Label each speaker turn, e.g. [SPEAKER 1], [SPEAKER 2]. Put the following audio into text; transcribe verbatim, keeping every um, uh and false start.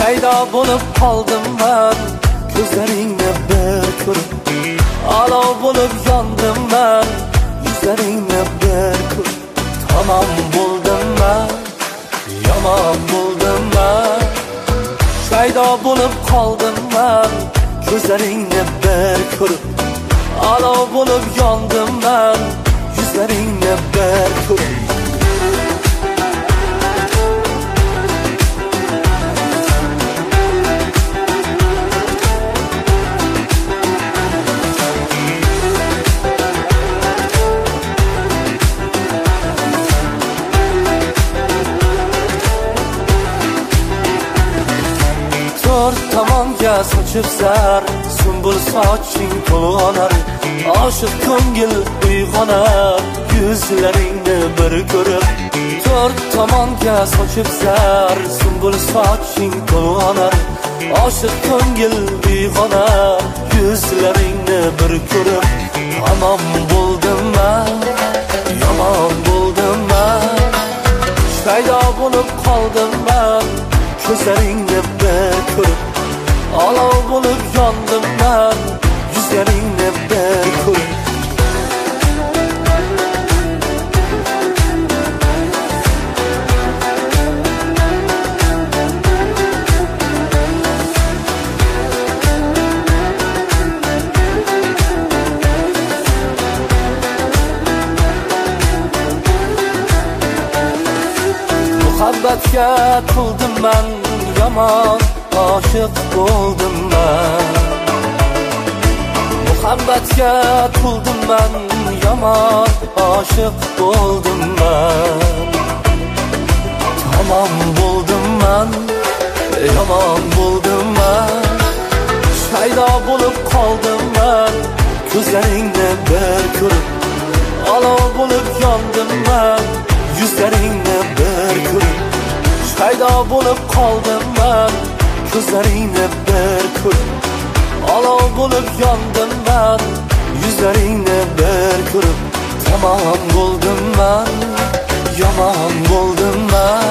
[SPEAKER 1] paydo bo'lib qoldim men, ko'zlaringni bir ko'rib. Olov bo'lib yondim men, yuzlaringni bir ko'rib. Tamom bo'ldim men, yomon bo'ldim men. Paydo bo'lib qoldim men, ko'zlaringni bir ko'rib. Olov bo'lib yondim men, yuzlaringni bir ko'rib. To'rt tomonga sochib zar, sumbul soching to'lg'onar. Oshiq ko'ngil uyg'onar, yuzlaringni bir ko'rib. To'rt tomonga sochib zar, sumbul soching to'lg'onar. Oshiq ko'ngil uyg'onar, yuzlaringni bir ko'rib. Tamom bo'ldim men, yomon bo'ldim men. Paydo bo'lib qoldim men, ko'zlaringni bir ko'rib. Olov bo'lib yondim men, yuzlaringni bir ko'rib. Muhabbatga to'ldim men, yomon oshiq bo'ldim men. Muhabbatga to'ldim men, yomon oshiq bo'ldim men. Tamom bo'ldim men, yomon bo'ldim men. Paydo bo'lib qoldim men, ko'zlaringni bir ko'rib. Olov bo'lib yondim men, yuzlaringni bir ko'rib. Paydo bo'lib qoldim men, ko'zlaringni bir ko'rib. Olov bo'lib yondim men, yuzlaringni bir ko'rib. Tamom bo'ldim men, yomon bo'ldim men.